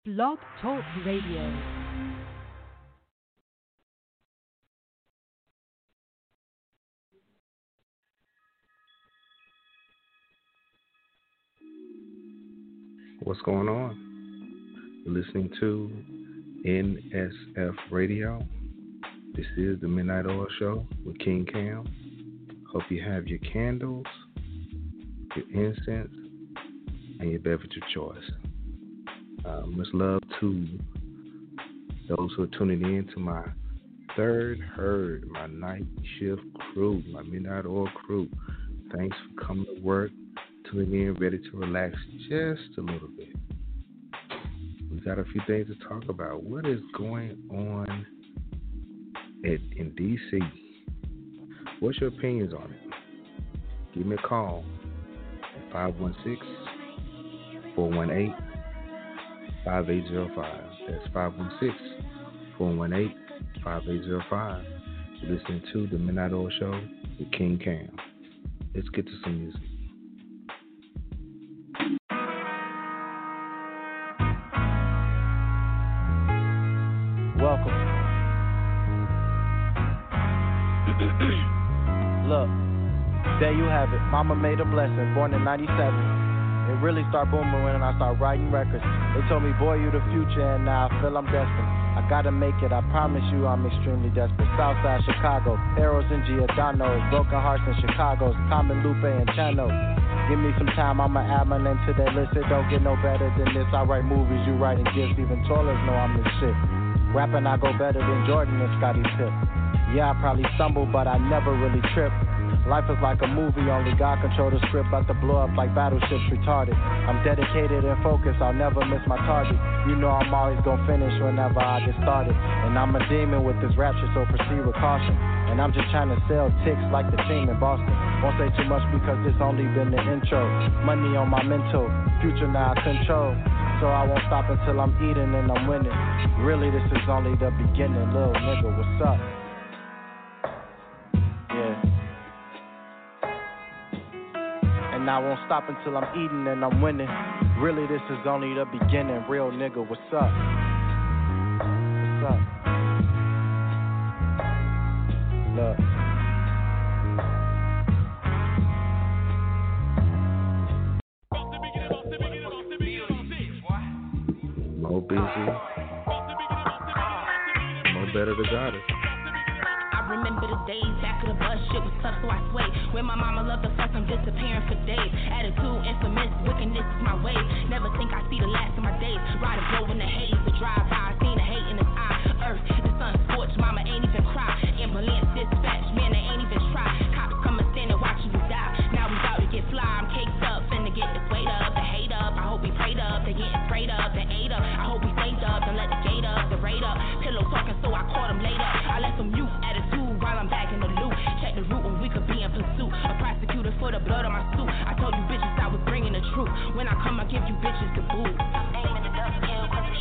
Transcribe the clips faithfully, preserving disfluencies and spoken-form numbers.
Blog Talk Radio. What's going on? You're listening to N S F Radio. This is the Midnight Oil Show with King Cam. Hope you have your candles, your incense, and your beverage of choice. Uh, much love to those who are tuning in to my third herd, my night shift crew, my Midnight Oil crew. Thanks for coming to work, tuning in, ready to relax just a little bit. We got a few things to talk about. What is going on at, in D C? What's your opinions on it? Give me a call at five one six, four one eight, five eight zero five. That's five one six, four one eight, five eight zero five. You're listening to the Midnight Oil Show with King Cam. Let's get to some music. Welcome. Look, there you have it. Mama made a blessing, born in ninety-seven. It really started booming when I started writing records. They told me, boy, you the future, and now I feel I'm destined. I gotta make it, I promise you I'm extremely desperate. Southside Chicago, Arrows and Giordano's, Broken Hearts in Chicago's, Common Lupe and Chano. Give me some time, I'ma add my name to that list. It don't get no better than this. I write movies, you writing gifts. Even toilets know I'm the shit. Rapping, I go better than Jordan and Scottie Pippen. Yeah, I probably stumble, but I never really trip. Life is like a movie, only God control the script. About to blow up like battleships retarded. I'm dedicated and focused, I'll never miss my target. You know I'm always gonna finish whenever I get started. And I'm a demon with this rap shit, so proceed with caution. And I'm just trying to sell ticks like the team in Boston. Won't say too much because this only been the intro. Money on my mental, future now I control. So I won't stop until I'm eating and I'm winning. Really, this is only the beginning, little nigga, what's up? Yeah. And I won't stop until I'm eating and I'm winning. Really, this is only the beginning, real nigga, what's up? What's up? Look. More busy, more better to got it. I remember the days back of the bus, shit was tough, so I sway. When my mama loved the fuss, I'm disappearing for days. Attitude, infamous, wickedness is my way. Never think I see the last of my days. Ride a blow in the haze, the drive by, seen the hate in his eye. Earth, the sun scorched, mama ain't even cry. Ambulance dispatch, man, they ain't even try. Cops come and stand and watching you die. Now we about to get fly, I'm caked up, finna get this weight up. The hate up, I hope we prayed up. They getting sprayed up, they ate up. I hope we stayed up, don't let the gate up, the rate up. Pillow talking, so I caught him later. I left some youth attitude while I'm back in the loop. Check the route when we could be in pursuit. A prosecutor for the blood on my suit. I told you bitches I was bringing the truth. When I come, I give you bitches the boot. I'm aiming the dust kill, cause the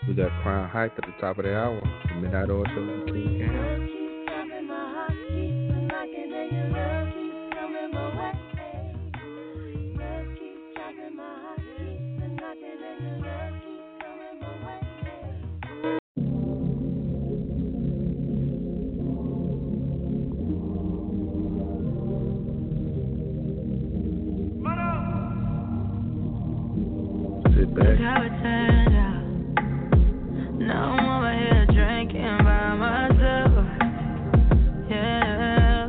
We got Crown Heights at the top of the hour. The Midnight Oil Show with King Cam. Sit back. Now I'm over here drinking by myself, yeah.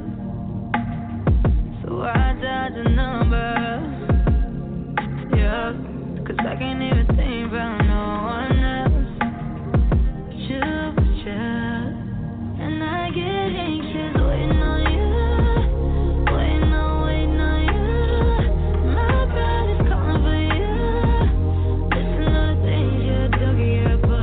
So I dialed the number, yeah. Cause I can't even think about no one else. You, yeah. And I get anxious waiting on you, waiting on, waiting on you. My body's calling for you. Listen to the things you do, yeah, but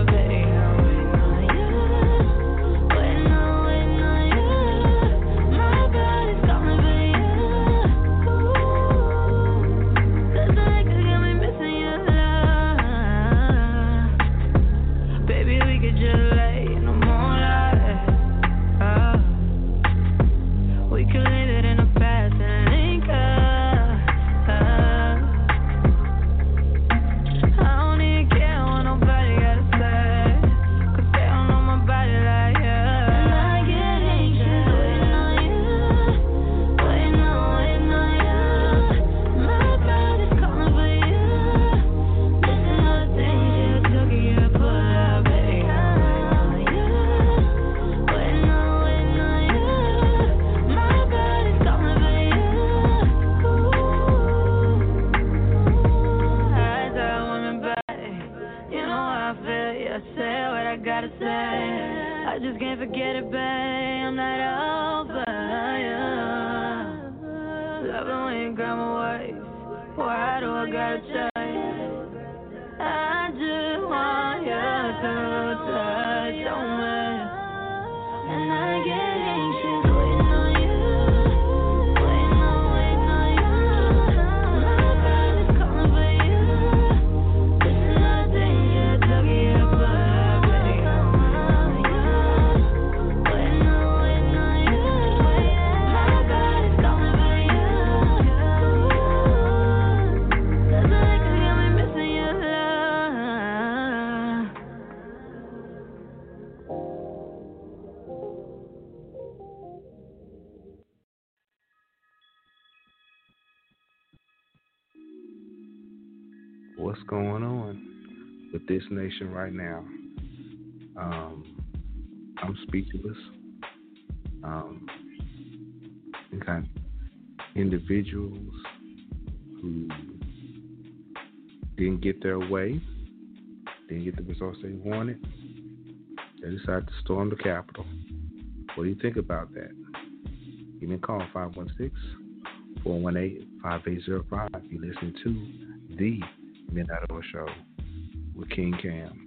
What's going on with this nation right now? Um, I'm speechless. Um, we got individuals who didn't get their way, didn't get the results they wanted. They decided to storm the Capitol. What do you think about that? Give me a call, five one six, four one eight, five eight zero five. You're listening to the Midnight Oil Show with King Cam.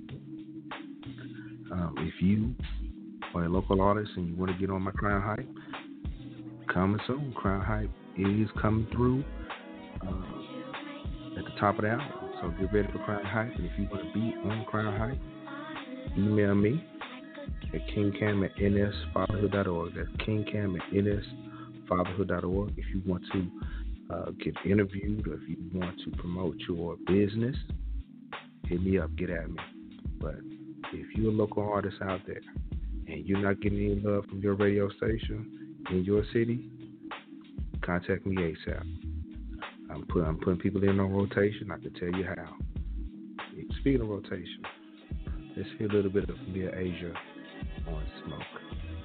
Um, if you are a local artist and you want to get on my Crown Hype, coming soon. Crown Hype is coming through uh, at the top of the hour. So get ready for Crown Hype. And if you want to be on Crown Hype, email me at kingcam at n s fatherhood dot org. That's kingcam at n s fatherhood dot org. If you want to Uh, get interviewed, or if you want to promote your business, hit me up, get at me. But if you're a local artist out there and you're not getting any love from your radio station in your city, contact me ASAP. I'm, put, I'm putting people in on rotation. I can tell you how. Speaking of rotation, let's hear a little bit of Mia Asia on Smoke.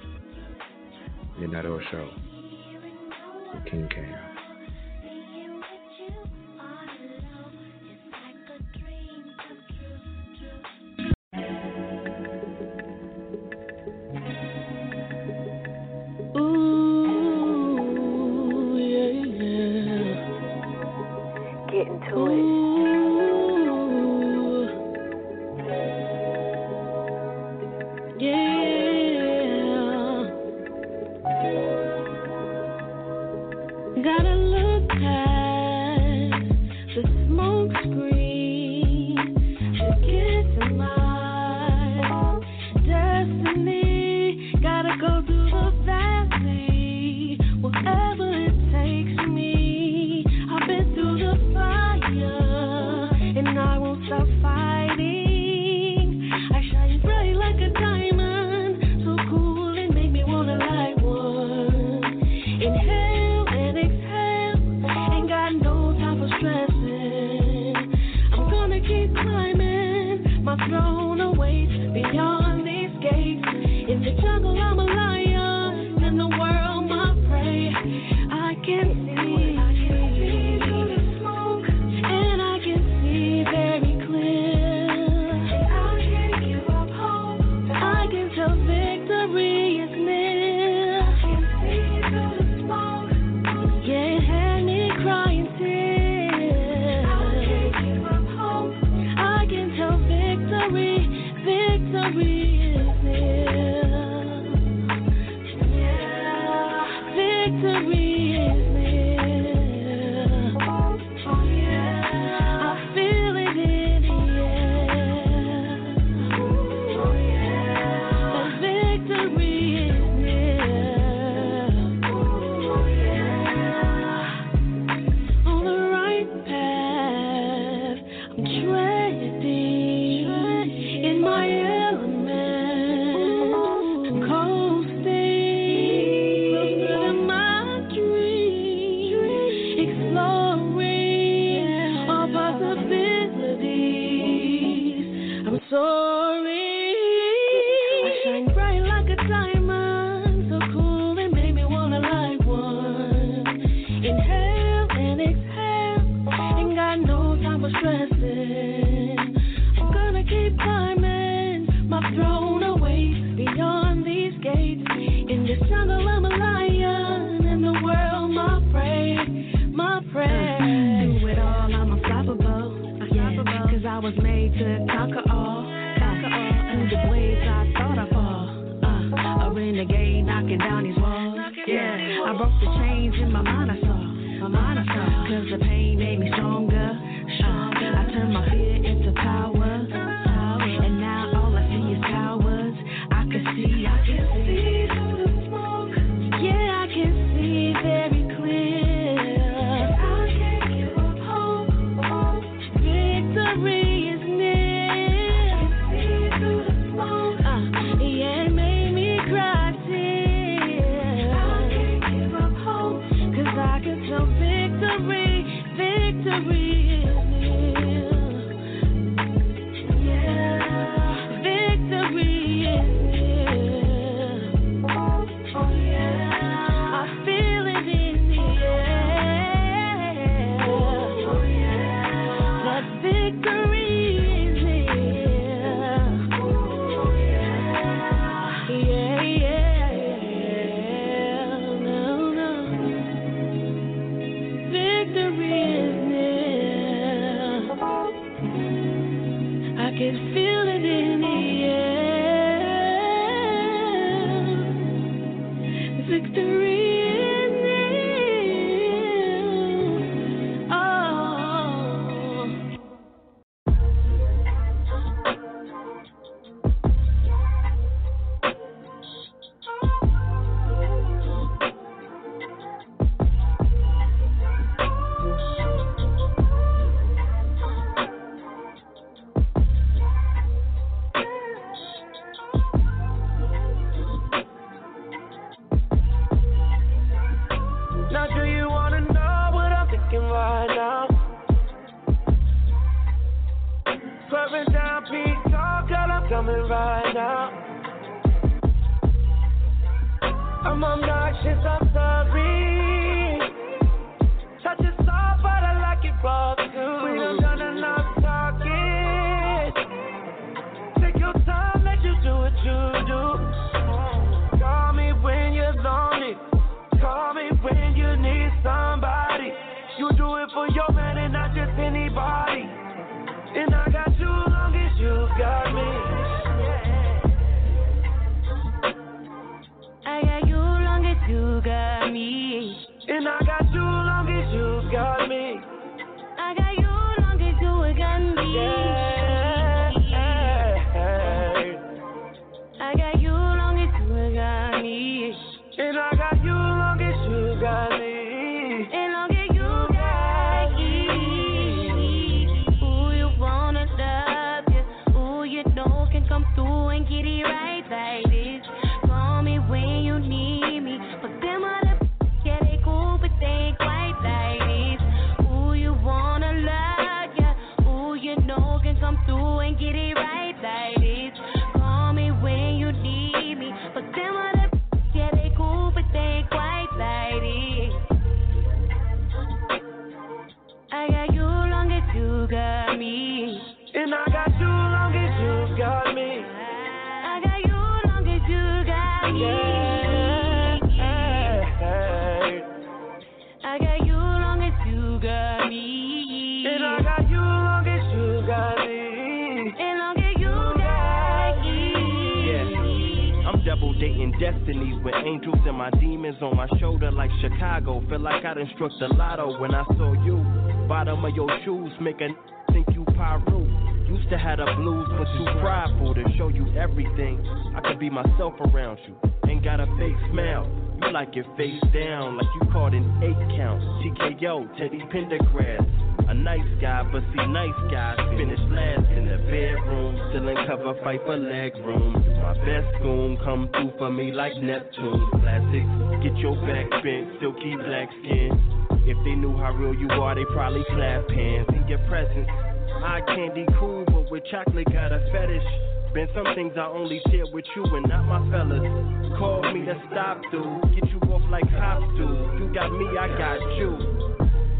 Midnight Oil Show with King Cam. Gotta destiny. Gotta go through the valley, whatever it takes me. I've been through the fire, and I won't stop fighting. I shine bright like a diamond, so cool and make me wanna light one. Inhale and exhale, ain't got no time for stressing. I'm gonna keep climbing, my throne awaits beyond these gates. In the jungle I'm a lion, in the world my prey. I can see, I can see through the smoke, and I can see very clear. And I can't give up hope, I can tell victory is near. I can see through the smoke, yeah, it had me crying tears. I can't give up hope, I can tell victory, victory is near. Yeah, victory is near. Oh yeah, I feel it in the air. Oh yeah, the victory is near. Oh yeah, on the right path, I'm treading in my element, I'm coasting closer to my dream, exploring all possibilities. I'm soaring, I shine bright like a diamond, so cool and make me wanna light one. Inhale and exhale, ain't got no time for stressing. I'm gonna keep climbing, my throne awaits beyond these gates. In this jungle I'm a lion, in the world my prey, my prey. Do it all, I'm unstoppable, yeah, cause I was made to conquer all, conquer all. Through the waves I thought I fall, uh, a renegade knocking down these walls, yeah. I broke the chains in my mind, I saw, my mind I saw, cause the pain made me stronger, stronger. I turned my fear into power, and now all I see is cowards. I can see, I can see through the smoke, yeah, I can see very clear. And I can't give up hope, victory is near. I can see through the smoke, uh, yeah, it made me cry tears. I can't give up hope, cause I can tell victory, victory is near. Yeah, victory is near. Oh yeah, I feel it in the air. Oh yeah, that victory is near. Oh yeah, yeah, yeah. No, no, victory is near. I can feel it in the air. Victory is near. Oh. Now do you wanna know what I'm thinking right now? Swerving down Peak Talk, girl, I'm coming right now. I'm obnoxious, I'm sorry. Touch it soft, but I like it raw too. We done done enough talking. Take your time, let you do what you do. Call me when you're lonely. Call me when you need somebody. You do it for your man and not just anybody. And I got you long as you got me. I got you long as you got me. dating destiny with angels and my demons on my shoulder like Chicago. Feel like I done struck the lotto when I saw you. Bottom of your shoes make a think you Pyro. Used to have the blues but too prideful to show you everything. I could be myself around you. Ain't got a fake smile. You like it face down like you caught an eight count. T K O, Teddy Pendergrass. A nice guy, but see nice guys finish last in the bedroom. Still in cover, fight for leg room. My best goon come through for me like Neptune. Classics, get your back bent, silky black skin. If they knew how real you are, they probably clap hands in your presence. Eye candy cool, but with chocolate got a fetish. Been some things I only share with you and not my fellas. Call me to stop, dude. Get you off like cops do. You got me, I got you.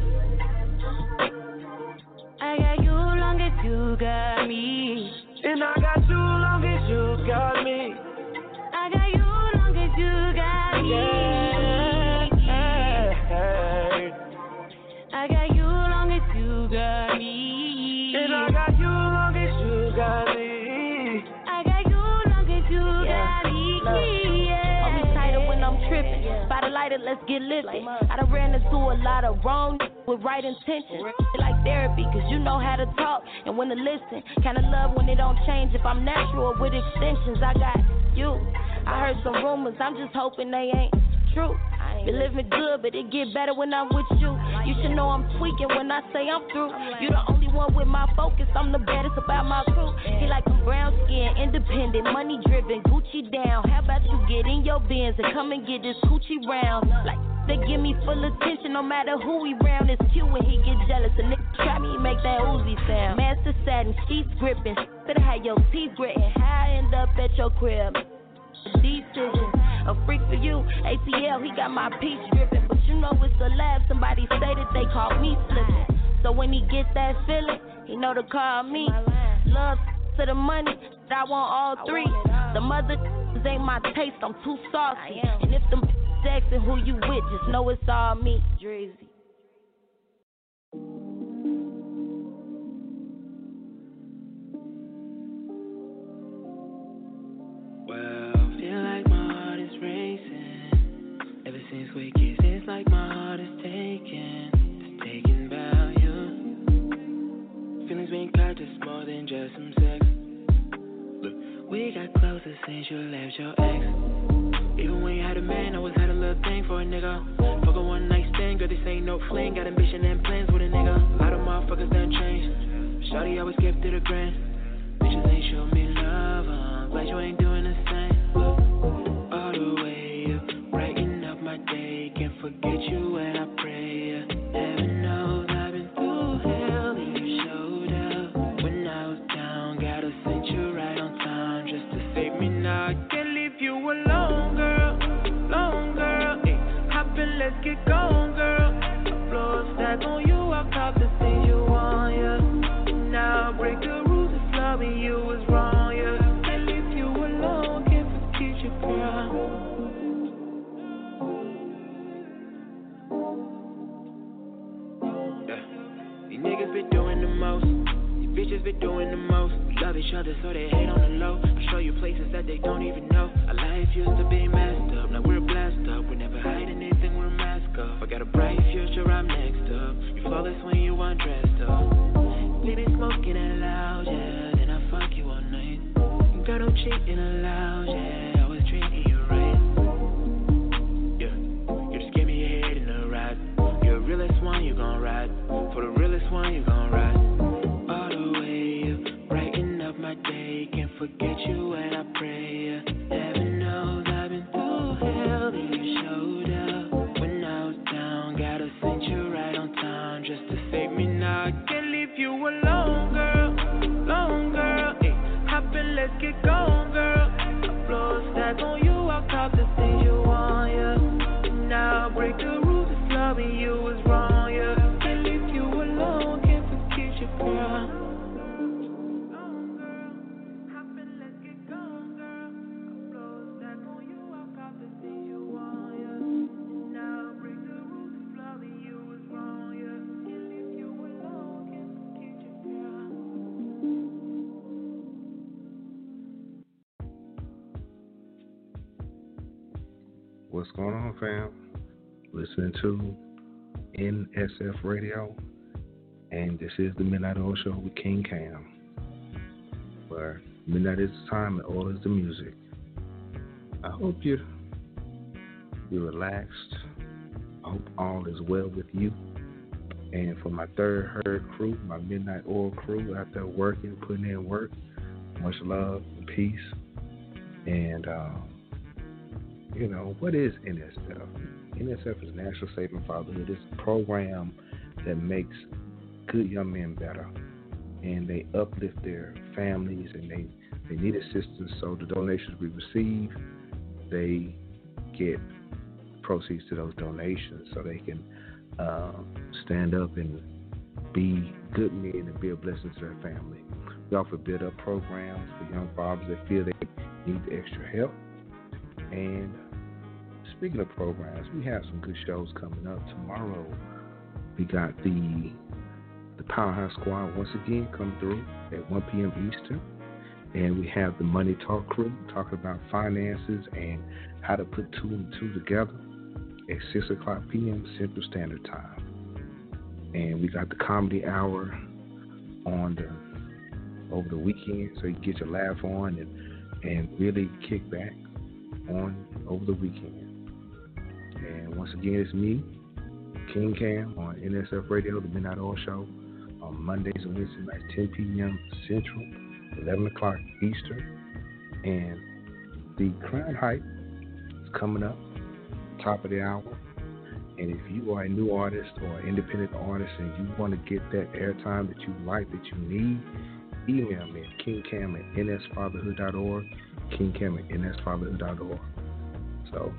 I got you long as you got me. And I got you long as you got me. I got you long as you got me. Yeah. I got you long as you got me. And I got you long as you got me. I got you long as you Yeah. got me. Look, Yeah. I'll be tighter when I'm tripping. By the lighter, let's get lifted. I done ran into a lot of wrong with right intentions. Like therapy, cause you know how to talk and when to listen. Kinda love when it don't change if I'm natural with extensions. I got you. I heard some rumors, I'm just hoping they ain't true. Been living good, but it get better when I'm with you. You should know I'm tweaking when I say I'm through. You the only one with my focus, I'm the baddest about my crew. He like I'm brown skin, independent, money driven, Gucci down. How about you get in your Benz and come and get this coochie round? Like they give me full attention no matter who he round. It's cute when he get jealous. A nigga try me, make that Uzi sound. Master satin, sheets gripping, better have your teeth gritting. How I end up at your crib? Decision, a freak for you. A T L, he got my peach dripping, but you know it's a lab. Somebody say that they call me slipping. So when he get that feeling, he know to call me. Love to the money, I want all three. The mother ain't my taste, I'm too saucy. And if them asking who you with, just know it's all me. Drizzy. Since we kissed, it's like my heart is taken, it's taken by you. Feelings been cut, it's more than just some sex. Look, we got closer since you left your ex. Even when you had a man, always had a little thing for a nigga. Fuck a one night stand, girl, this ain't no fling. Got ambition and plans with a nigga. A lot of motherfuckers done changed. Shawty always kept to the grand. Bitches ain't show me love, I'm glad you ain't doing the same. Look, all the way up, brighten up my day. Can't forget you when I pray. Heaven knows I've been through hell, and you showed up. When I was down, gotta send you right on time just to save me now. I can't leave you alone, girl, alone, girl. Hey, hop in, let's get going, girl. I blow a stack on you, I'll cop the things you want, yeah. Now break the rules if loving you was wrong, yeah. Can't leave you alone, can't forget you, girl. These niggas be doing the most, these bitches be doing the most. We love each other so they hate on the low. I show you places that they don't even know. Our life used to be messed up, now we're blessed up. We never hide anything, we're masked up. I got a bright future, I'm next up. You flawless when you undressed up. Baby smoking it loud, yeah, then I fuck you all night. Girl, don't cheat in a lounge, yeah, I was treating you right. Yeah, you just give me your head in the ride. You're the realest one, you gon' ride. For the realest one, you gon' ride. All the way up, brighten up my day. Can't forget you when I pray. Heaven knows I've been through hell, and you showed up. When I was down, gotta send you right on time just to save me now. I can't leave you alone, girl, alone, girl. Hey, hop in, let's get going, girl. I blow a stack on you, I'll cop the things you want, yeah. Now break the rules if loving you was wrong, yeah. Can't leave you alone, can't forget you, girl. What's going on, fam? Listening to N S F Radio, and this is the Midnight Oil Show with King Cam, where midnight is the time and oil is the music. I hope you you're relaxed. I hope all is well with you. And for my third herd crew, my Midnight Oil crew out there working, putting in work, much love and peace. And um, you know, what is N S F? N S F is National Saving Fatherhood. It's a program that makes good young men better, and they uplift their families, and they, they need assistance. So the donations we receive, they get proceeds to those donations so they can uh, stand up and be good men and be a blessing to their family. We offer build-up programs for young fathers that feel they need the extra help. And speaking of programs, we have some good shows coming up. Tomorrow, we got the the Powerhouse Squad once again come through at one p.m. Eastern. And we have the Money Talk crew talking about finances and how to put two and two together at six o'clock p.m. Central Standard Time. And we got the Comedy Hour on the over the weekend, so you can get your laugh on and, and really kick back on over the weekend. And once again, it's me, King Cam, on N S F Radio, the Midnight Oil Show, on Mondays and Wednesday nights, ten p.m. Central, eleven o'clock Eastern. And the Crown Hype is coming up, top of the hour. And if you are a new artist or an independent artist and you want to get that airtime that you like, that you need, email me at kingcam at n s fatherhood dot org, kingcam at n s fatherhood dot org. So,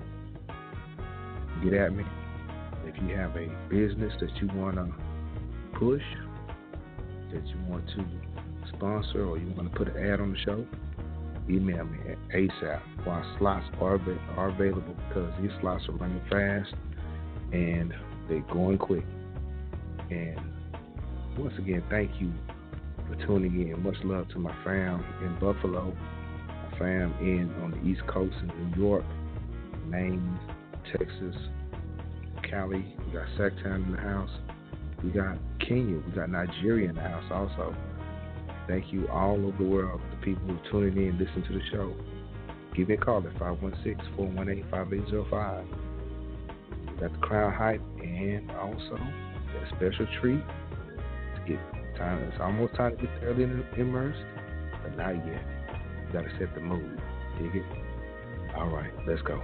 get at me. If you have a business that you want to push, that you want to sponsor, or you want to put an ad on the show, email me at ASAP while slots are, are available, because these slots are running fast and they're going quick. And once again, thank you for tuning in. Much love to my fam in Buffalo, my fam in on the East Coast in New York, Maine, Texas, Cali. We got Sacktown in the house. We got Kenya. We got Nigeria in the house also. Thank you all over the world, the people who are tuning in and listening to the show. Give me a call at five one six, four one eight, five eight zero five. We got the Crown Hype and also a special treat to get time. It's almost time to get thoroughly immersed, but not yet. You got to set the mood. Dig it? All right, let's go.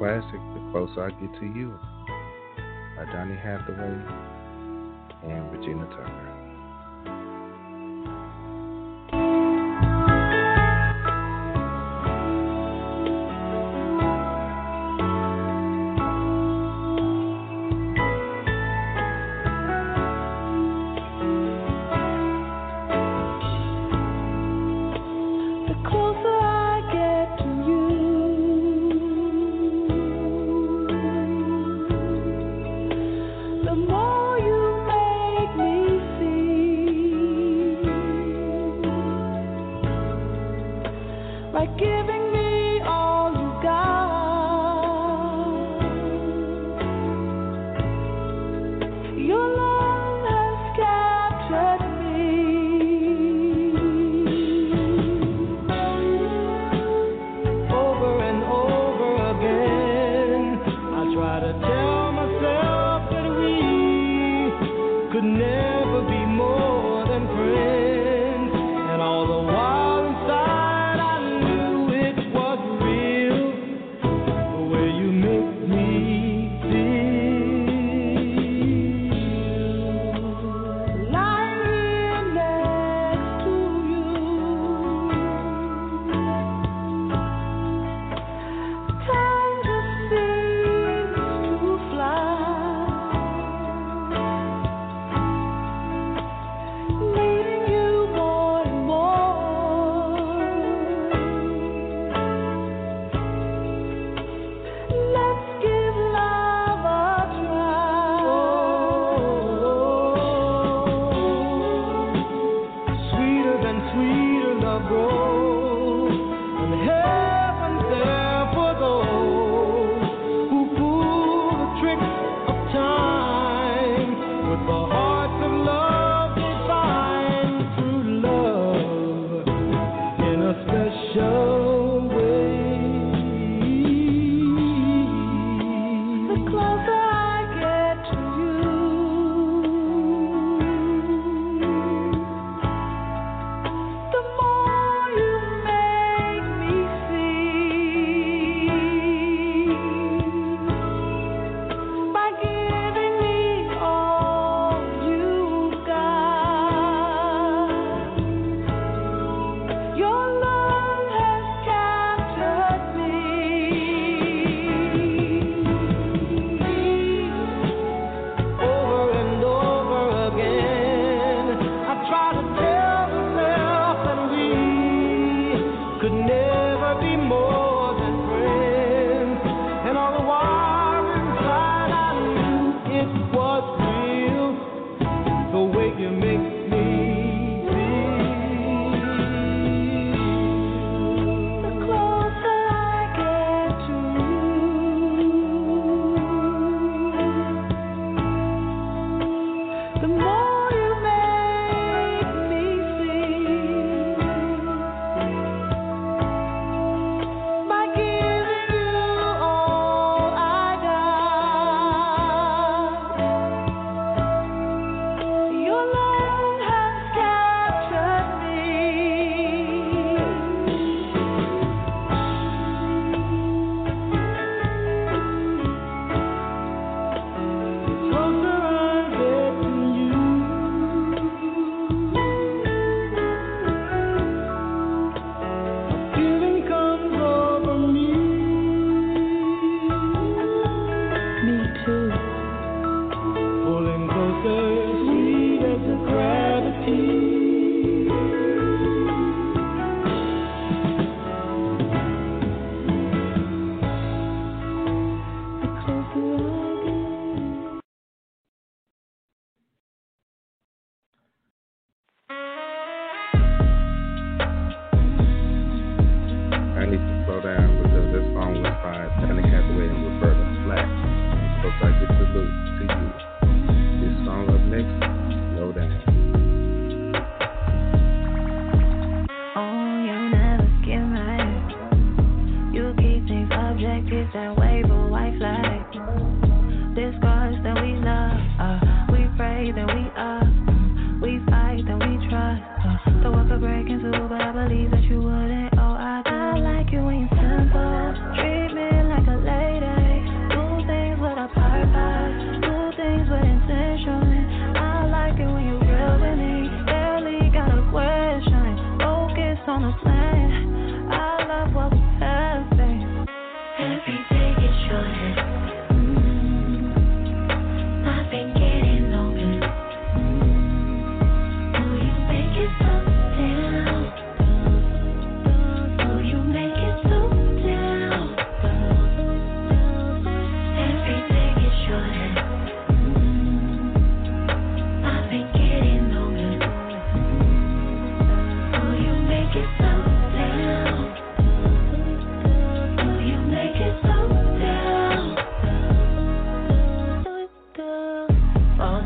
classic, The Closer I Get to You, by Donny Hathaway and Regina Tucker. The more you make me feel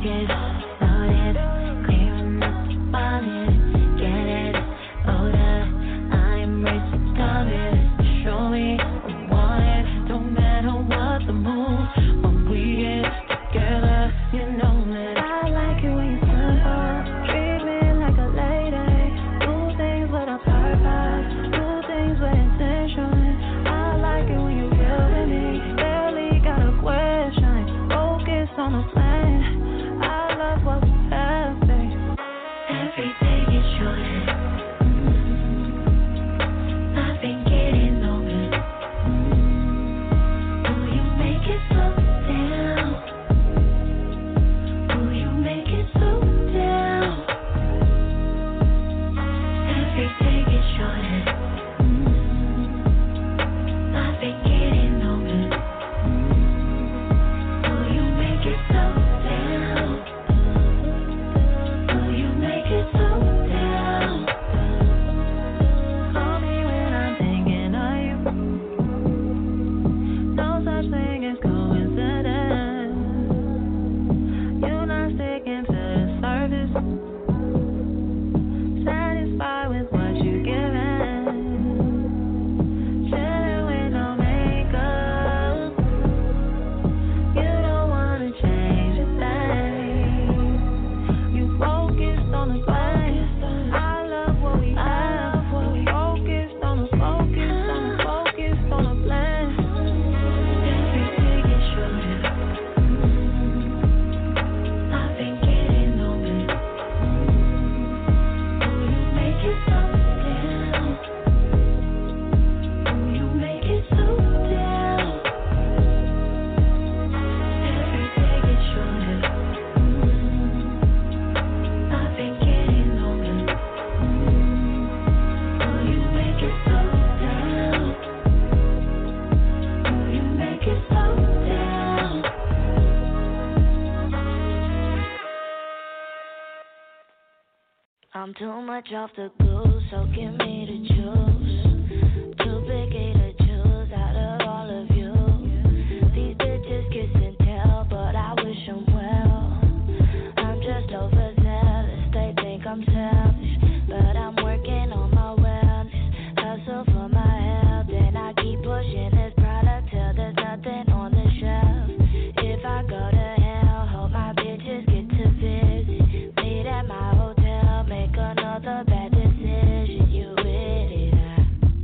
I'm too much off the glue, so give me the juice. Too picky to choose out of all of you. These bitches kiss and tell, but I wish them well. I'm just overzealous, they think I'm selfish, but I'm working on my wellness. Hustle for my health, and I keep pushing this product till there's nothing on the shelf. If I go to hell, hope my bitches get to visit. Meet at my hotel, make another bad decision. You with it? I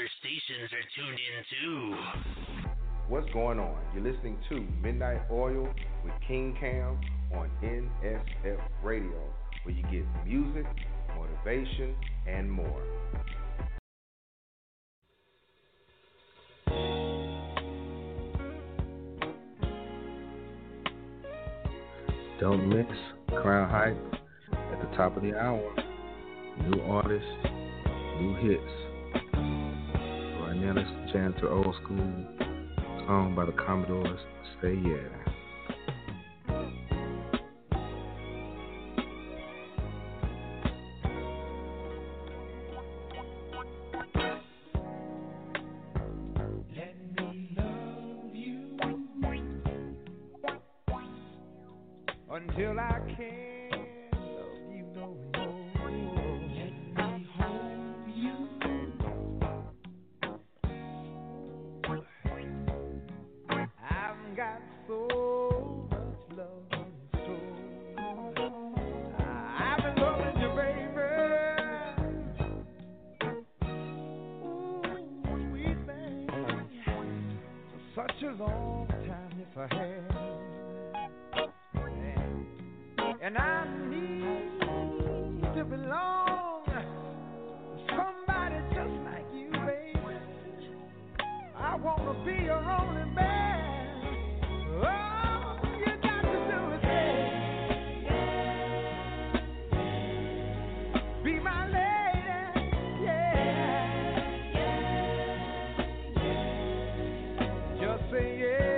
other stations are tuned in too. What's going on? You're listening to Midnight Oil with King Cam on N S F Radio, where you get music, motivation, and more. Don't miss Crown Heights at the top of the hour. New artists, new hits. Right now, let's jam to old school song by the Commodores, Say Yeah. Until I can't love you no more. Let me hold you. I've got so much love in store. I've been loving you, baby. Ooh, sweet thing. For such a long time, if I had. And I need to belong to somebody just like you, baby. I want to be your only man. Oh, you got to do is say, be my lady, yeah. Just say yeah.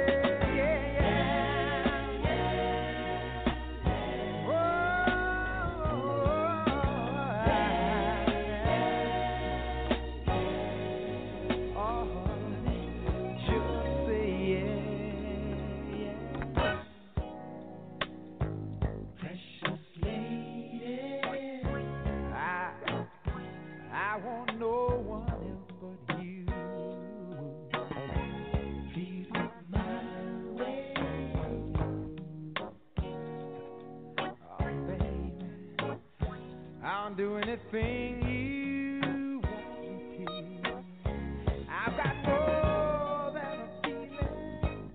Do anything you want me to. I've got more than a feeling.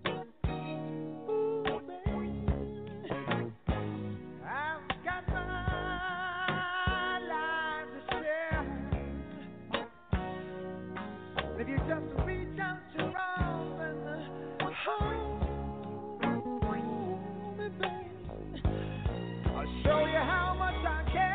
Ooh, baby. I've got my life to share. If you just reach out your arms and hold me, baby, I'll show you how much I care.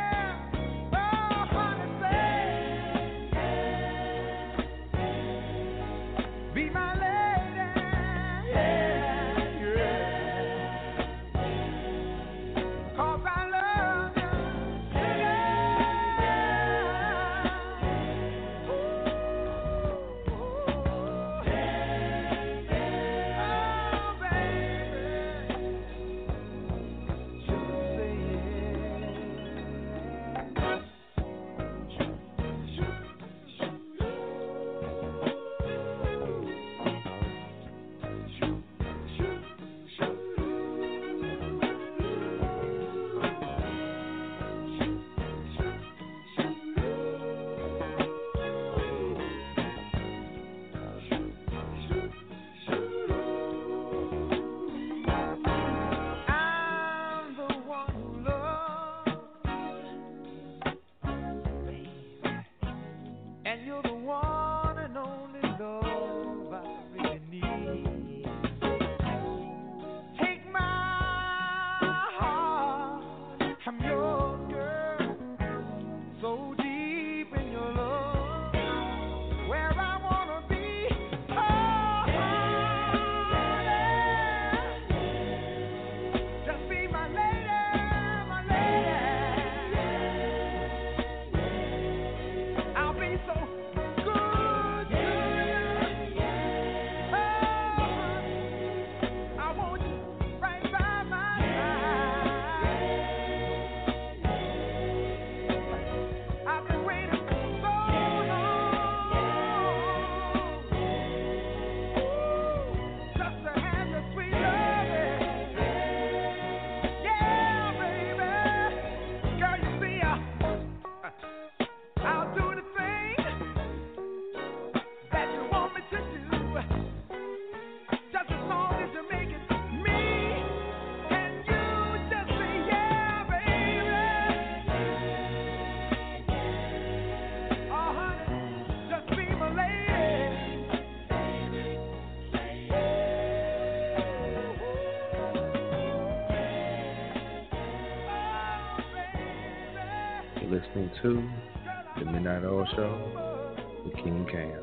Good. listening to the Midnight Oil Show with King Cam.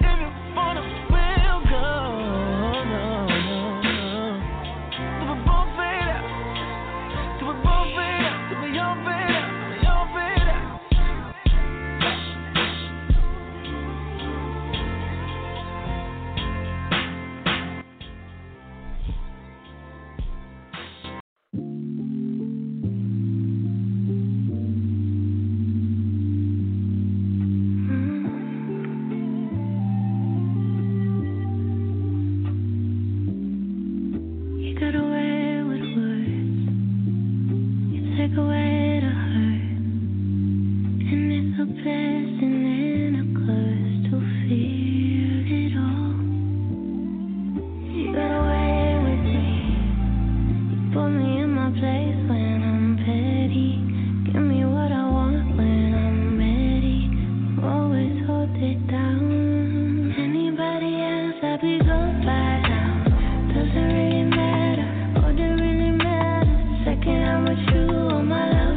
Both take away the hurt. And it's a blessing and a curse to feel it all. You got away with me. You put me in my place when I'm petty. Give me what I want when I'm ready. Always hold it down. Anybody else, I'd be gone by now. Doesn't really matter. All that really matters. Second I'm with you, all my love.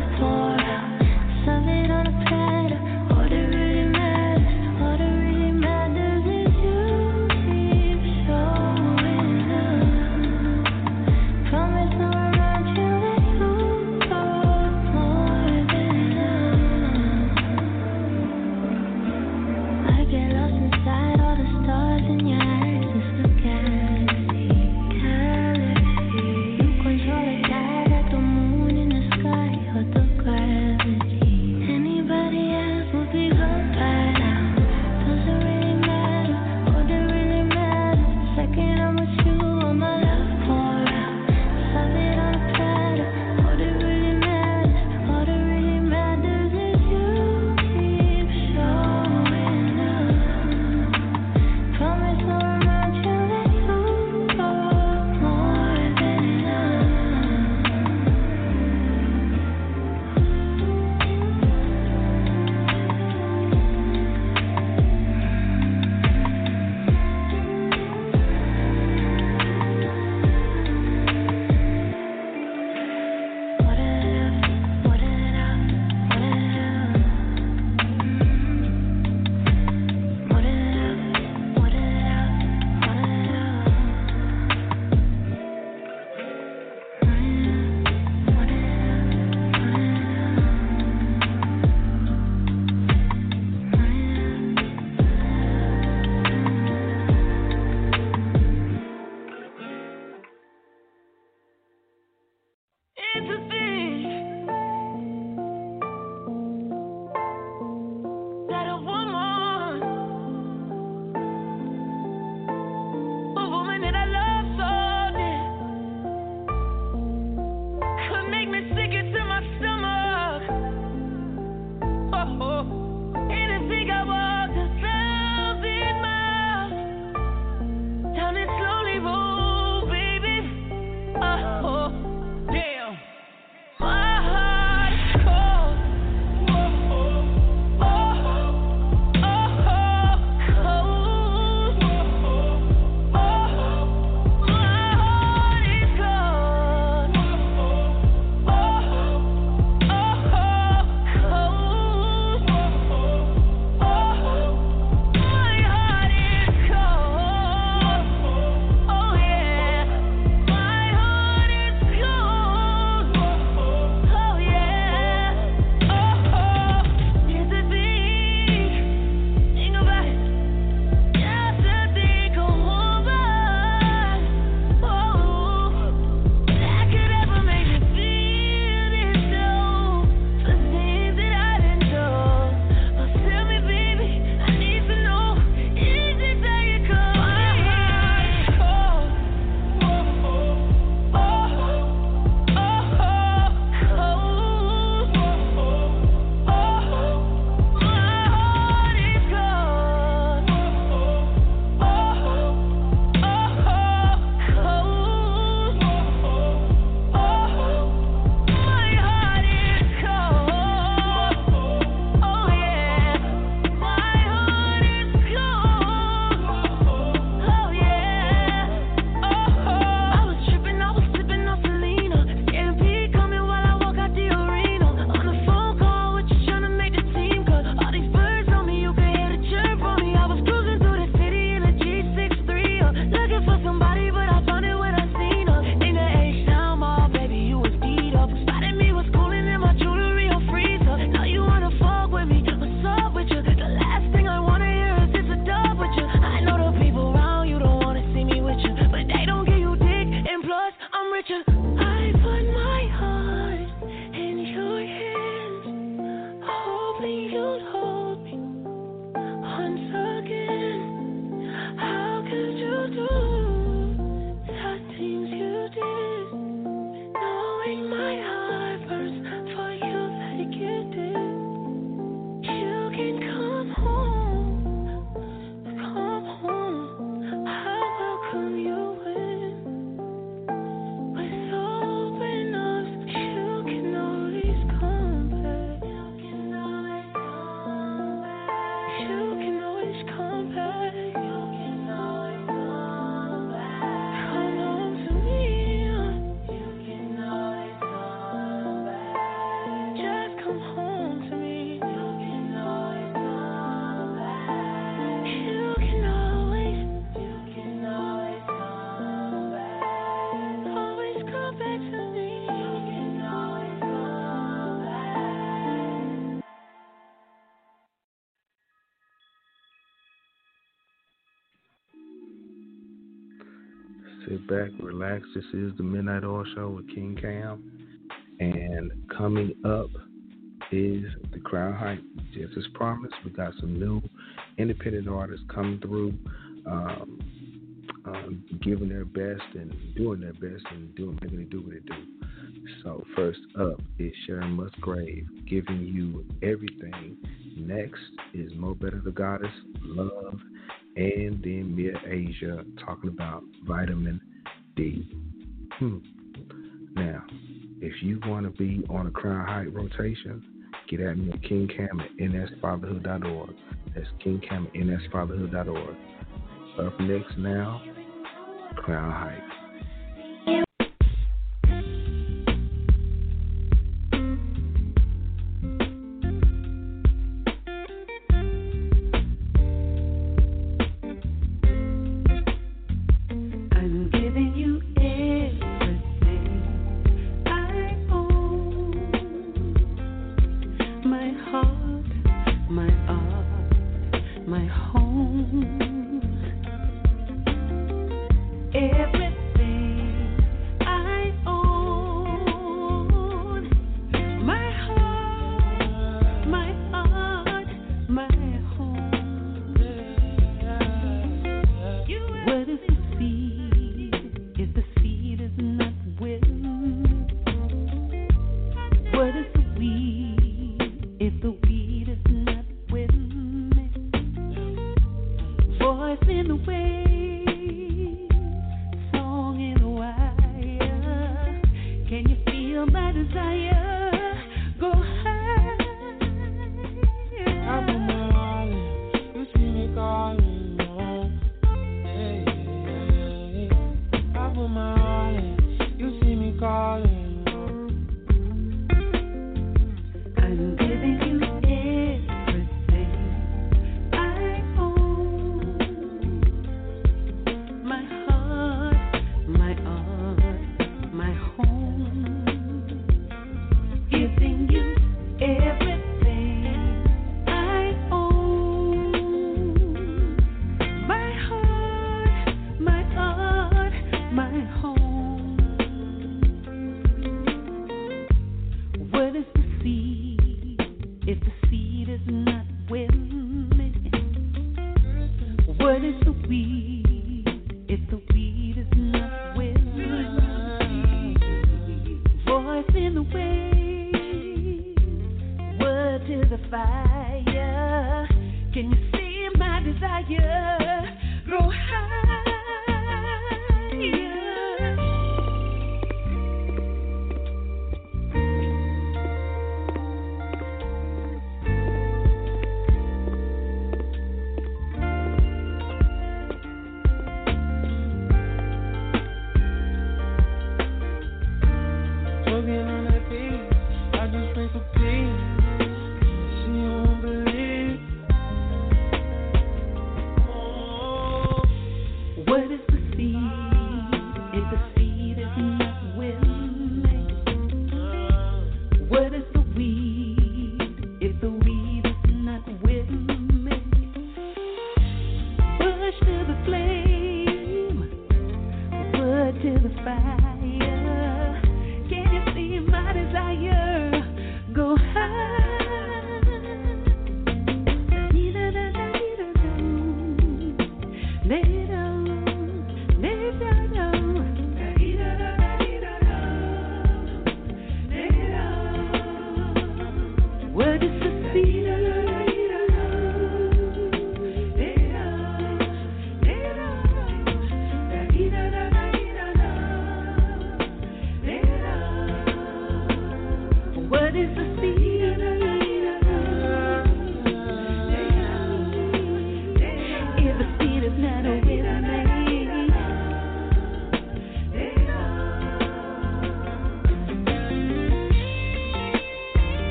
sit back, relax. This is the Midnight Oil Show with King Cam. And coming up is the Crown Height. Just as promised, we got some new independent artists coming through, um, um, giving their best and doing their best and doing making it do what it do. So first up is Sharon Musgrave giving you everything. Next is Mo Better the Goddess, Love, and then Mia Asia talking about vitamin D. Hmm. Now, if you want to be on a Crown Height rotation, get at me at King Cam at N S fatherhood dot org. That's King Cam at N S fatherhood dot org. Up next now, Crown Height.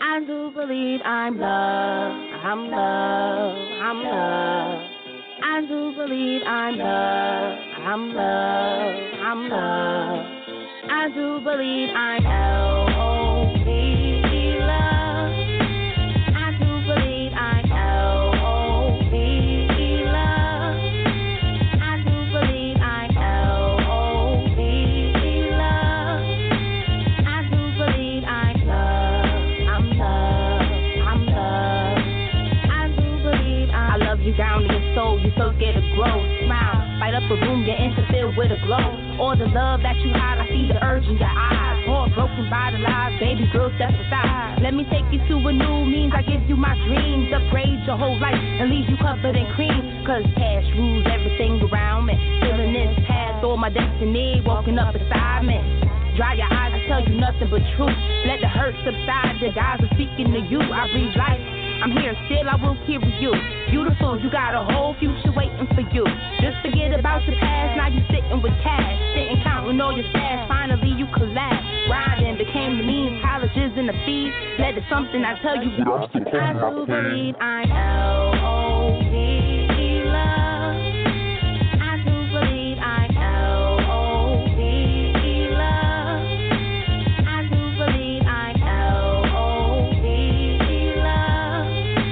I do believe I'm loved, I'm loved, I'm loved. I do believe I'm loved, I'm loved, I'm loved. I do believe I'm L O V E loved. I do believe I'm L O V E loved. I do believe I'm L O V E loved. I do believe I'm loved, I'm loved, I'm loved. I do believe I'm I love you down to your soul, you're so scared to grow. Smile, light up a room, your ends are filled with a glow. All the love that you hide, I see the urge in your eyes. Heart broken by the lies, baby girl, step aside. Let me take you to a new means, I give you my dreams. Upgrade your whole life and leave you covered in cream. Cause cash rules everything around me. Feeling this past, all my destiny, walking up beside me. Dry your eyes, I tell you nothing but truth. Let the hurt subside, the guys are speaking to you. I breathe life, I'm here still, I will carry you. Beautiful, you got a whole future waiting for you. Just forget about your past, now you sitting with cash. Sitting counting all your stash, finally you collapsed. Riding became the means, colleges and the fees. Led to something I tell you, I do believe I'm L O V E love. I do believe I'm L O V E love. I do believe I'm L O V E love.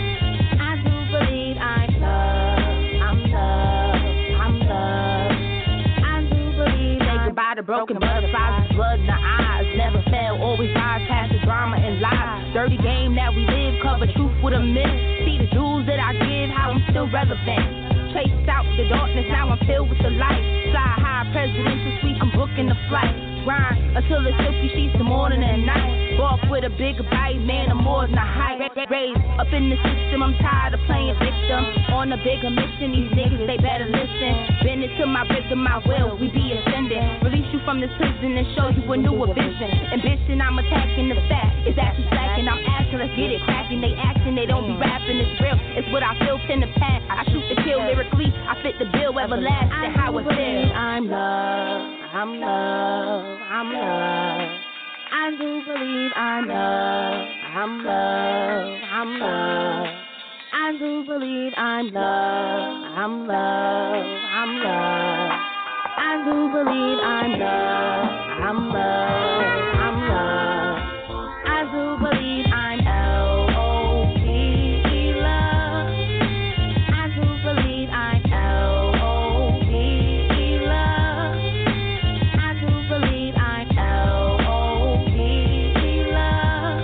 I do believe I'm loved, I'm loved, I'm loved. I do believe say goodbye to broken butterflies, blood in the eyes. Never fail, always rise past the drama and lies. Dirty game that we live, cover truth with a myth. See the jewels that I give, how I'm still relevant. Trace out the darkness, now I'm filled with the light. Fly high, presidential suite, I'm booking the flight. Grind until it's silky sheets the morning and night. Walk with a bigger bite, man, I'm more than a height. Raised up in the system, I'm tired of playing victim. On a bigger mission, these niggas, they better listen. Bend it to my rhythm, my will, we be ascending. Release you from this prison and show you a newer vision. Ambition, I'm attacking the fact, is that you slacking? I'm asking, let's get it cracking. They acting, they don't be rapping, it's real. It's what I feel in the past. I shoot to kill lyrically, I fit the bill everlasting. How it feels. I'm loved, I'm loved, I'm loved. I do believe I'm loved, I'm loved, I'm loved. I do believe I'm loved, I'm loved, I'm loved. I do believe I'm loved, I'm loved, I'm loved. I do believe I'm L O V E love. I do believe I'm L O V E love. I do believe I'm L O V E love.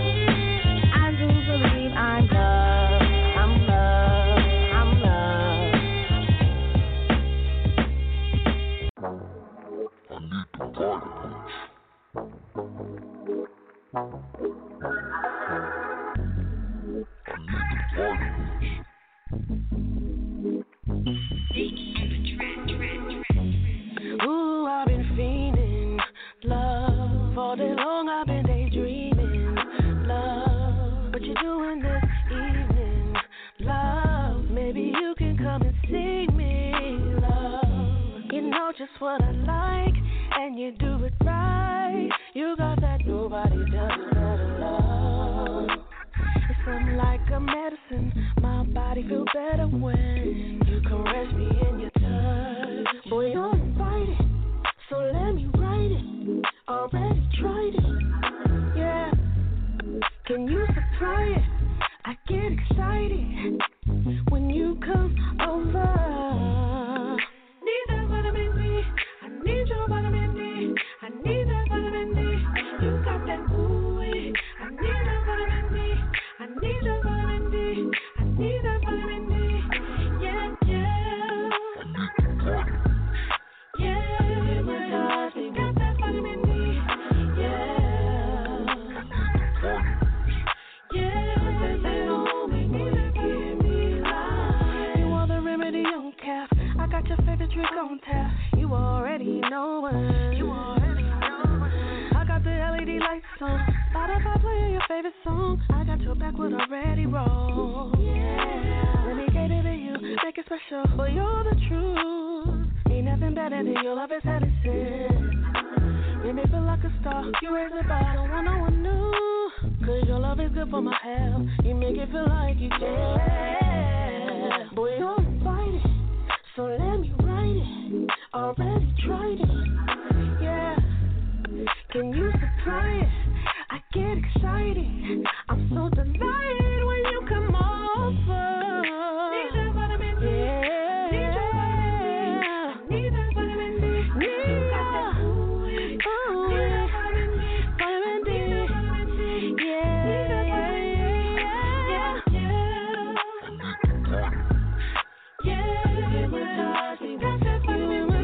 I do believe I'm loved, I'm loved, I'm loved. I need the party Ooh, I've been fiending, love. All day long I've been daydreaming, love. What you doing this evening, love? Maybe you can come and see me, love. You know just what I like, and you do it right. You got that nobody does better, love. It's something like a medicine. My body feels better when you caress me in your touch. Boy, you're invited, so let me write it. Already tried it, yeah. Can you supply it? I get excited when you come over. Need that vitamin D. I need your vitamin D. I need that vitamin D. You got that ooey. I need that vitamin D. I need that vitamin D. I need that vitamin D. Yeah, yeah. Yeah, yeah. You got that vitamin D. Yeah. Yeah, they don't make me give me life. You are the remedy on calf. I got your favorite drink on tap. You already know it. You already know it. I got the L E D lights on. Spotify playing your favorite song. I got your back with already roll. Yeah. Let me cater to you, make it special. For you're the truth. Ain't nothing better than your love is medicine. Make me feel like a star. You raise the bar, don't want no one new. Cause your love is good for my health. You make it feel like you care. Boy, I'm fighting, so let me write it. Already tried it, yeah. Can you supply it? I get excited. I'm so delighted when you come over. Need that vitamin D. Yeah. Need that vitamin D. Need that vitamin D. Need that. Ooh, need that vitamin D. Vitamin D. Yeah. Need that vitamin D. Yeah. Yeah. Yeah. Give me touch. Need that vitamin D.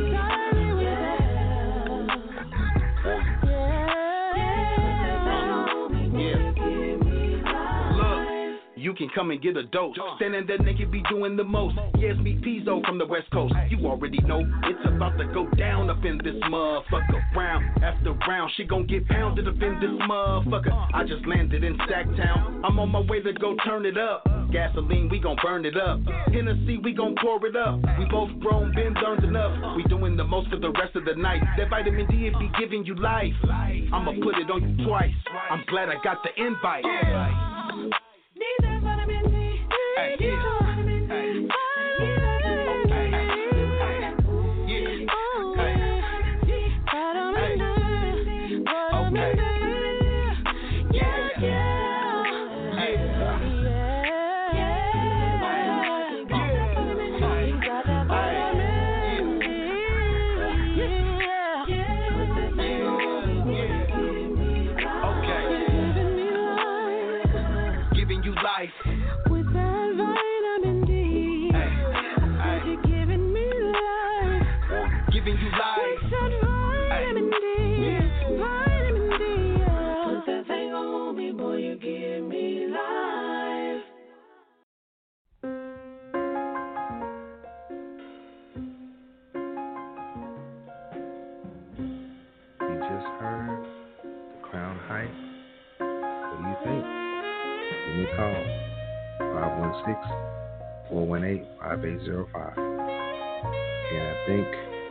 You can come and get a dose. Standing there naked be doing the most. Yeah, it's me Pizzo from the West Coast. You already know it's about to go down up in this motherfucker. Round after round, she gon' get pounded up in this motherfucker. I just landed in Sacktown. I'm on my way to go turn it up. Gasoline, we gon' burn it up. Hennessy, we gon' pour it up. We both grown, been learned enough. We doing the most for the rest of the night. That vitamin D, it be giving you life. I'ma put it on you twice. I'm glad I got the invite. Need that vitamin D. Hey, Need yeah. that vitamin D. Hey. Need that vitamin D. Yeah. Oh, Hey. vitamin D. Vitamin Okay. D. Yeah, yeah. Hey. Yeah, yeah. You got that vitamin D. You got that vitamin D. Yeah, yeah. Put that thing on me. Okay. Giving me life. Giving you life. With that vitamin D, Hey. I said you're giving me life. Giving you life. With that vitamin D, vitamin D, yeah. Put that thing on me, boy, you give me life. You just heard the Crown Heights. What do you think? Give me a call. five one six, four one eight, five eight zero five. And I think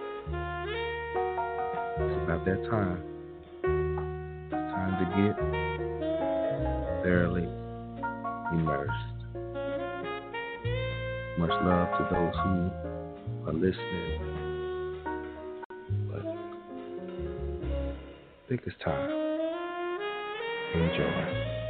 it's about that time. It's time to get thoroughly immersed. Much love to those who are listening. But I think it's time. Enjoy.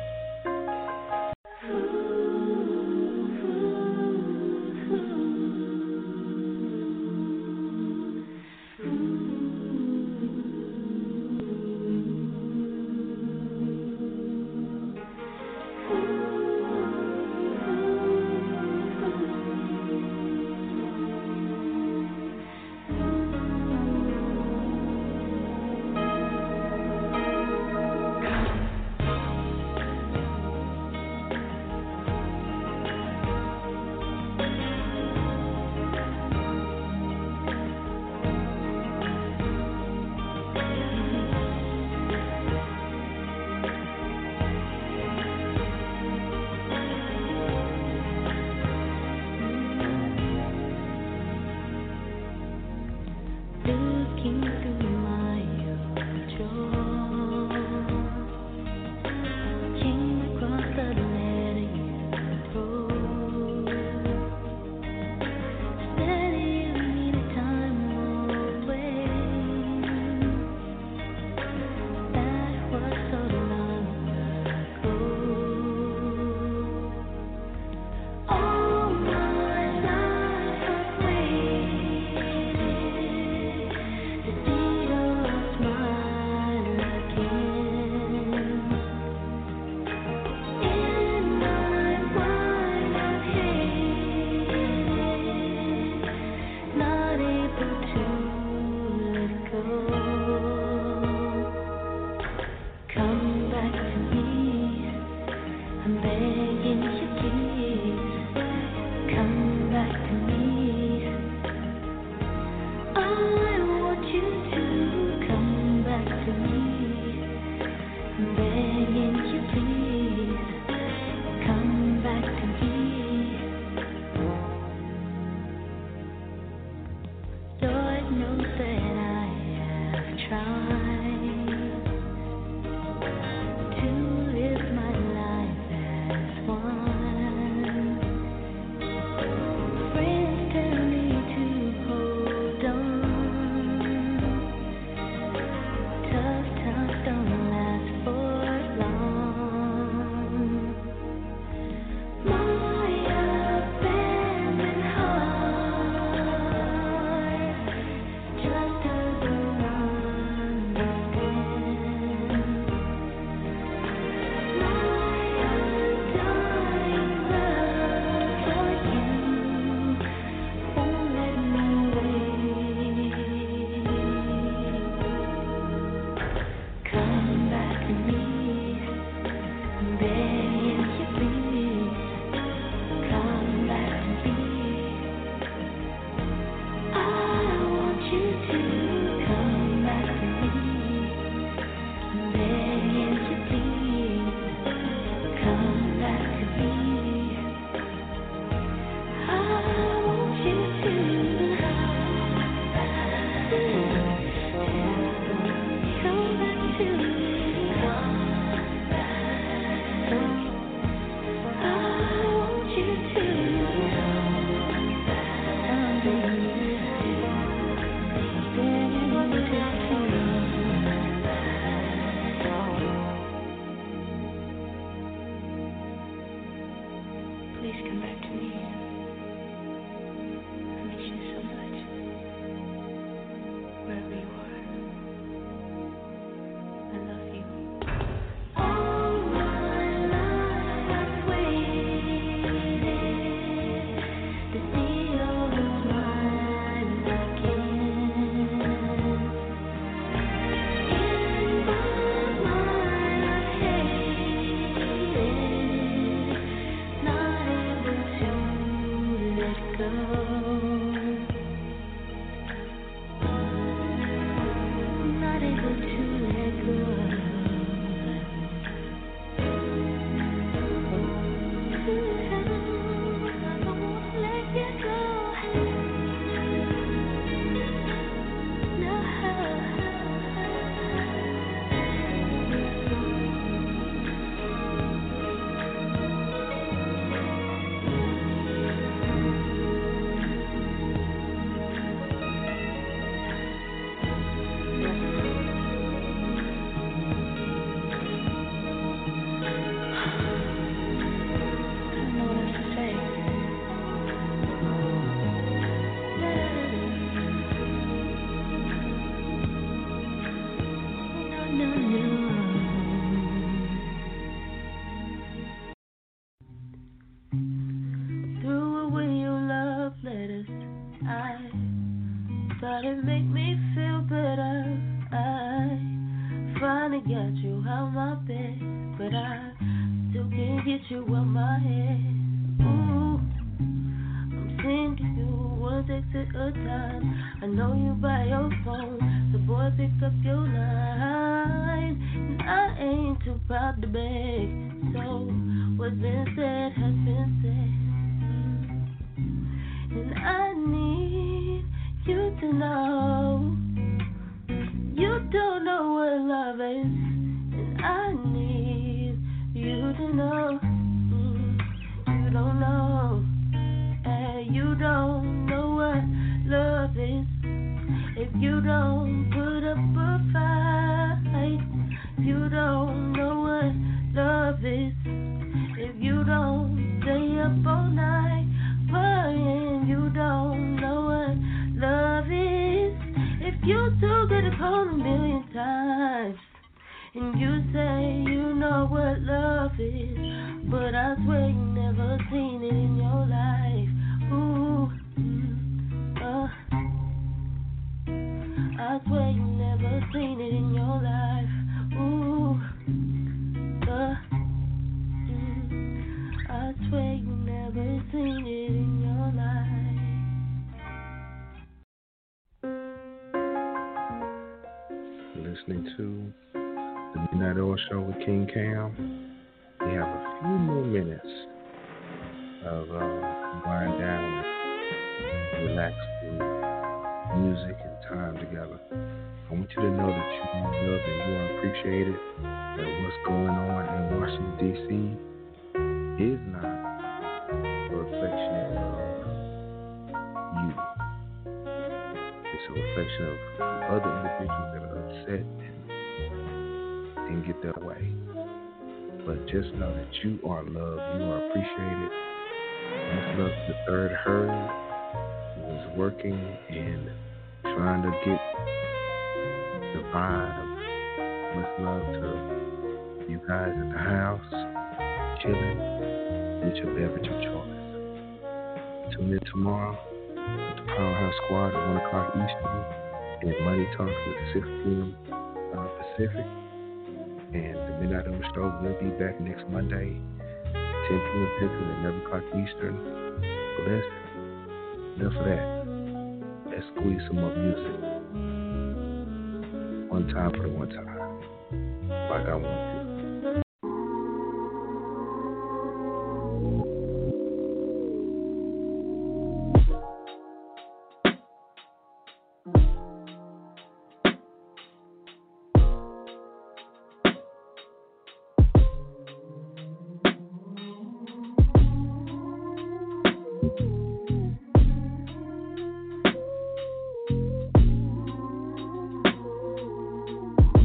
Looking through my old drawer, came across a letter you wrote. Said you needed time away. That was so long ago. All my life I've waited to see your smile again. In my mind I've hated, not able to let go. Come back to me, I'm begging you please. Come back to me. I want you to come back to me. I'm begging you please. Come back to me. Lord knows that I have tried to live my Please come back to me. I miss you so much. Wherever you are. I love you. All my life I've waited to see your smile again. In my mind I hate not able to let go. Not able to let go. I don't wanna let you go. No. I don't know what else to say. No, no, no. Threw away your love letters. I thought it'd make me feel better. I finally got you out my bed, but I still can't get you out my head. Ooh, I'm sending you one text at a time. I know you by your phone. The boy picked up your line, and I ain't too proud to beg. So what's been said has been said, and I need you to know you don't know what love is, and I need you to know mm, you don't know, and you don't know what love is if you don't put up a fight. You don't know what love is if you don't stay up all night. And you don't know what love is if you took it upon a million times. And you say you know what love is, but I swear you never seen it in your life. Ooh, mm, uh, I swear you never seen it in your life. Ooh, uh, mm, I swear you never seen it in your life. Listening to the Midnight Oil Show with King Cam. We have a few more minutes of uh, wind down, relaxing music and time together. I want you to know that you are loved and you are appreciated, that what's going on in Washington, D C is not a reflection of you. It's a reflection of other individuals that are upset and didn't get their way. But just know that you are loved, you are appreciated. Much love to the third herd who is working and trying to get the vibe. Much love to you guys at the house, chilling with your beverage of choice. Tune in tomorrow with the Powerhouse Squad at one o'clock Eastern and Money Talks at six p.m. Uh, Pacific. And the Midnight Oil Show will be back next Monday, ten p.m. Central and eleven o'clock Eastern. But let's, enough of that. Let's squeeze some more music. One time for the one time. Like I want to.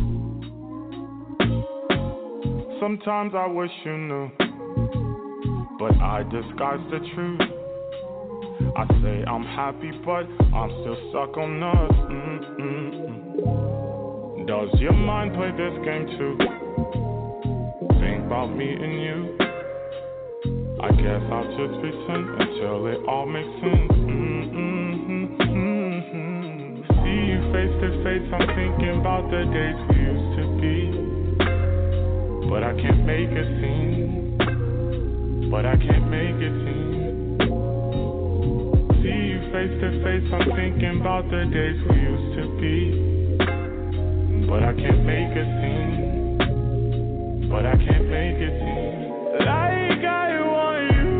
Sometimes I wish you knew but I disguise the truth. I say I'm happy, but I'm still stuck on us. Mm-mm-mm. Does your mind play this game too? Think about me and you. I guess I'll just pretend until it all makes sense. Mm-mm-mm-mm-mm. See you face to face, I'm thinking about the days we used to be. But I can't make a scene. But I can't make it seem. See you face to face, I'm thinking about the days we used to be. But I can't make a scene. But I can't make it seem like I want you.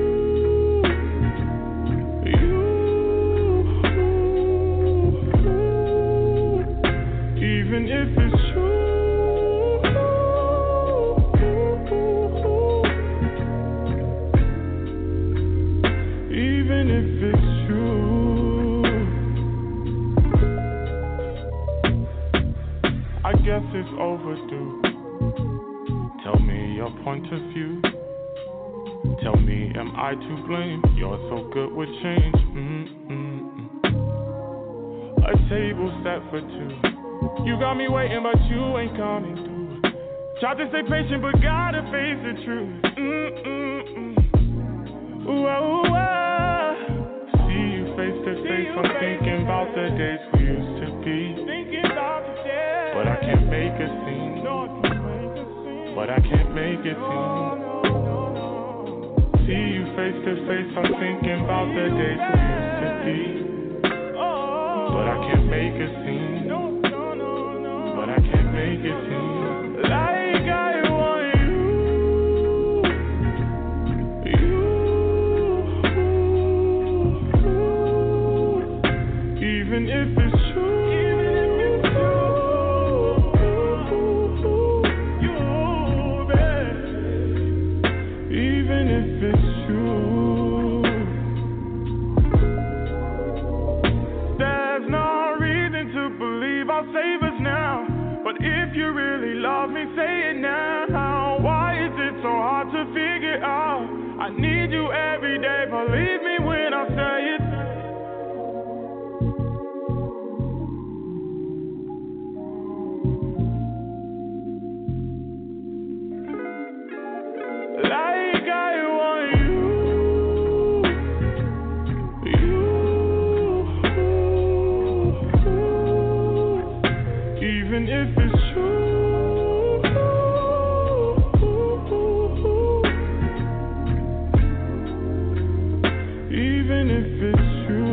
You. Even if it's true. Even if it's true, I guess it's overdue. Tell me your point of view. Tell me, am I to blame? You're so good with change. Mm-mm-mm. A table set for two. You got me waiting, but you ain't coming through. Tried to stay patient, but gotta face the truth. Mm-mm-mm. Whoa, whoa. See you face to face, I'm thinking about the days we used to be. But I can't make a scene. But I can't make it seem. See you face to face, I'm thinking about the days we used to be. But I can't make a scene. But I can't make it seem like I want you. You. Even if it's true. Even if it's true, there's no reason to believe I'll save us now. But if you really love me, say it now. Why is it so hard to figure out? I need you every day, believe me when I say it. Even if it's true, even if it's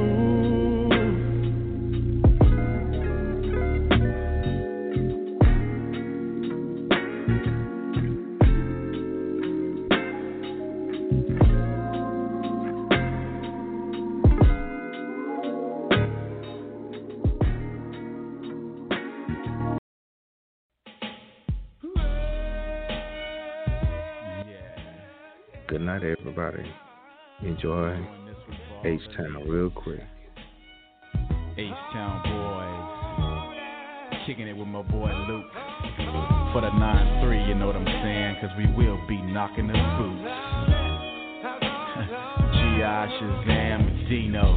Good night, everybody. Enjoy H-Town real quick. H-Town boys, kicking it with my boy Luke for the nine three, you know what I'm saying? Cause we will be knocking the boots. G I, Shazam, and Dino.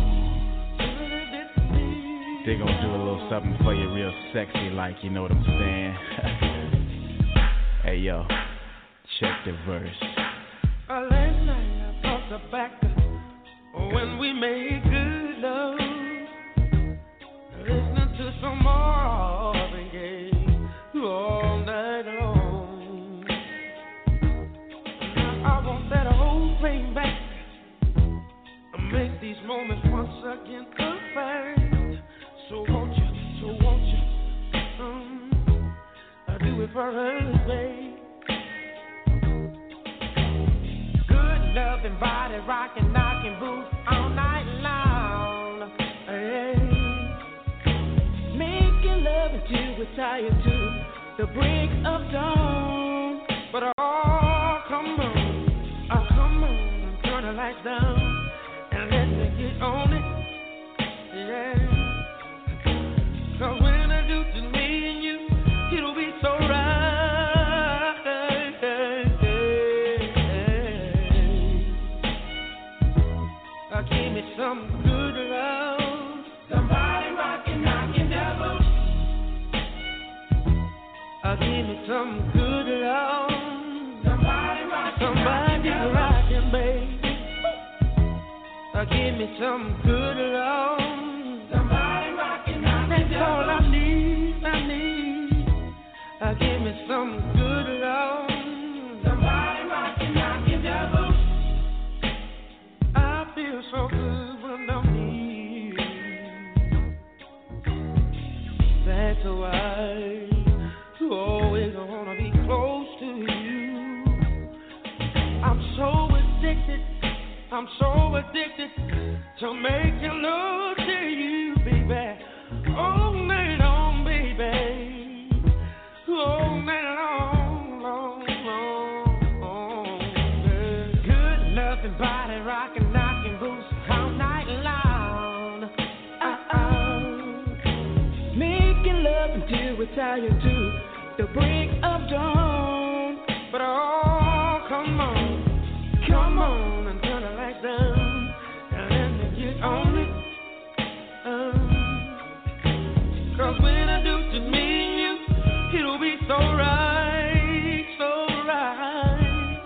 They gon' do a little something for you real sexy like, you know what I'm saying? Hey yo, check the verse. Uh, last night I thought the back when we made good love, listening to some Marvin Gaye all night long. Now I want that whole thing back, make these moments once again perfect. So won't you, so won't you, um, I'll do it for us, babe. Loving body, rocking, knocking boots all night long. Hey. Making love until we're tired to the break of dawn. But oh, come on, oh, come on, turn the lights down and let me get on it. Yeah. Cause when I do to me and you, it'll be so right. some good love. Somebody rockin', knockin' devil. Uh, give me some good love. Somebody rockin', Somebody rockin', baby. Uh, give me some good love. Somebody rockin', knockin' That's devil. all I need, I need. Uh, give me some good love. Somebody rockin', knockin' devil. I feel so good when I'm near. That's why you always wanna be close to you. I'm so addicted, I'm so addicted to making love to you, baby. All night long, baby. All night long, long, long, long. Girl. Good loving body rocking, knocking boots all night long. Uh-oh. Making love until we're tired to the break of dawn. But oh, come on, come on and turn the lights down and let me get on it. Um, Cause when I do to me, you, it'll be so right, so right,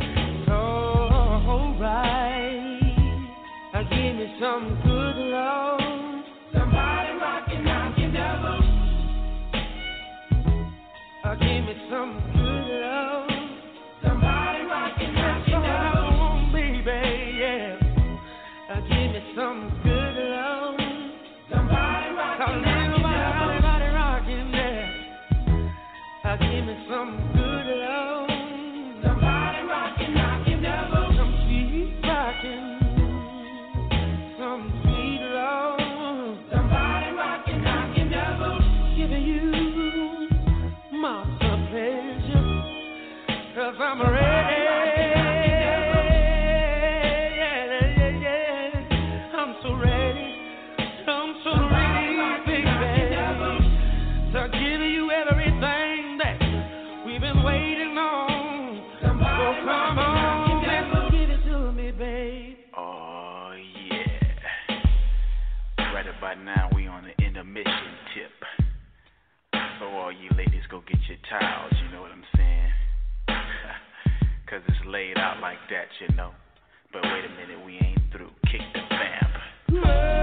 so right. Uh, give me some good love. Somebody rockin', knockin' devil. Uh, give me some good love. Somebody rockin', That's knockin' all I devil. want, baby, yeah. Uh, give me some good love. Somebody rockin', knockin' devil. Everybody rockin', yeah. Uh, give me some good love. Somebody rockin', knockin' devil. Some sweet rockin'. Some sweet love. Somebody rockin', knockin' devil. Giving you my pleasure. Cause I'm ready. Yeah, yeah, yeah. I'm so ready. I'm so ready, baby. To give you everything that we've been waiting on. So come on, let's give it to me, babe. Oh, yeah. Right about now, we on the intermission tip. So all you ladies go get your towels, you know what I'm saying? Cause it's laid out like that, you know. But wait a minute, we ain't through. Kick the vamp. Whoa.